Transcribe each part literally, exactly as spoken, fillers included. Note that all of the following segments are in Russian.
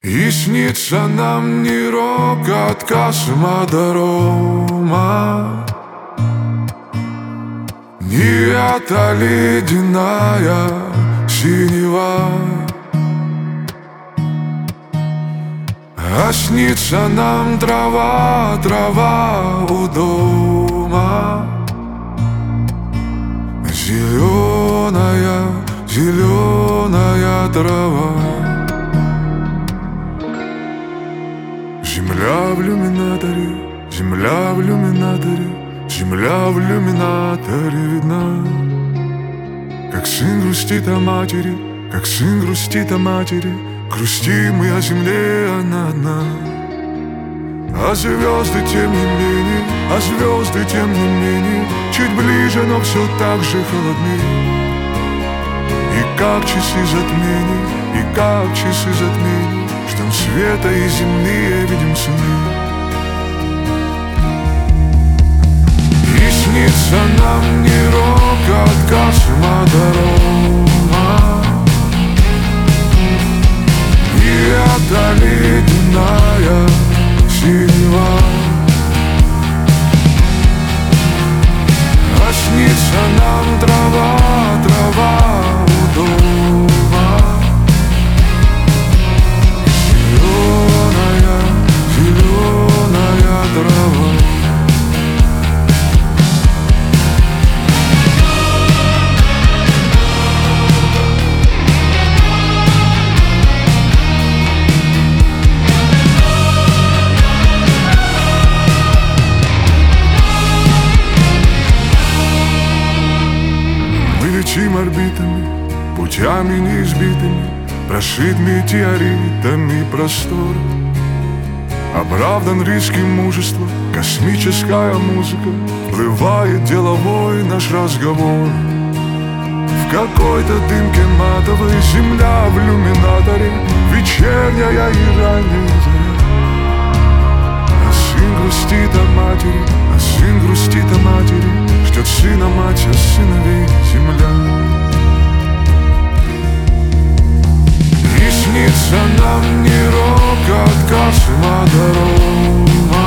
И снится нам не рокот космодрома, не эта ледяная синева, а снится нам трава, трава у дома. Зеленая, зеленая трава. Земля в иллюминаторе, земля в иллюминаторе, земля в иллюминаторе видна. Как сын грустит о матери, как сын грустит о матери, грустим мы о земле, она одна. А звезды тем не менее, а звезды тем не менее, чуть ближе, но все так же холодны. И как часы затмений, и как часы затмений, ждем света и земные видим сны. И снится нам не рокот космодрома, не эта ледяная синева, а снится нам трава, трава у дома. Зеленая, зеленая трава. Летим орбитами, путями неизбитыми, прошит метеоритами простор. Оправдан риски мужества, космическая музыка, вплывает деловой наш разговор. В какой-то дымке матовой земля в иллюминаторе, вечерняя и ранняя заря. А сын грустит о матери, а сын грустит о матери, ждет сына мать, а сыновей земля. И снится нам не рокот космодрома,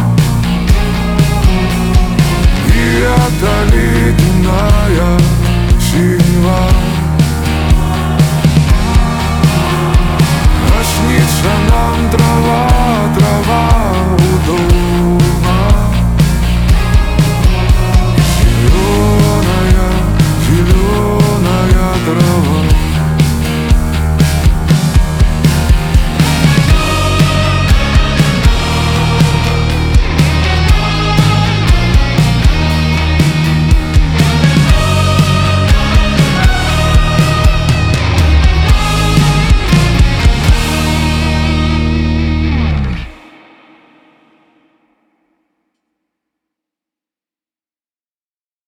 не эта ледяная синева, а снится нам трава.